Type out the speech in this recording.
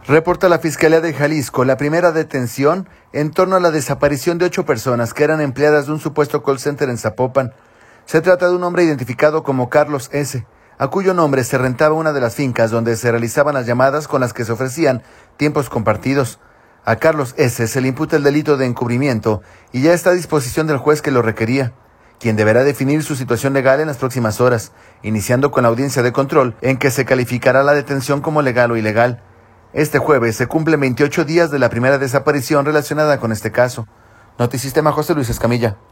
Reporta la Fiscalía de Jalisco la primera detención en torno a la desaparición de 8 personas que eran empleadas de un supuesto call center en Zapopan. Se trata de un hombre identificado como Carlos S., a cuyo nombre se rentaba una de las fincas donde se realizaban las llamadas con las que se ofrecían tiempos compartidos. A Carlos S. se le imputa el delito de encubrimiento y ya está a disposición del juez que lo requería, quien deberá definir su situación legal en las próximas horas, iniciando con la audiencia de control en que se calificará la detención como legal o ilegal. Este jueves se cumplen 28 días de la primera desaparición relacionada con este caso. Notisistema, José Luis Escamilla.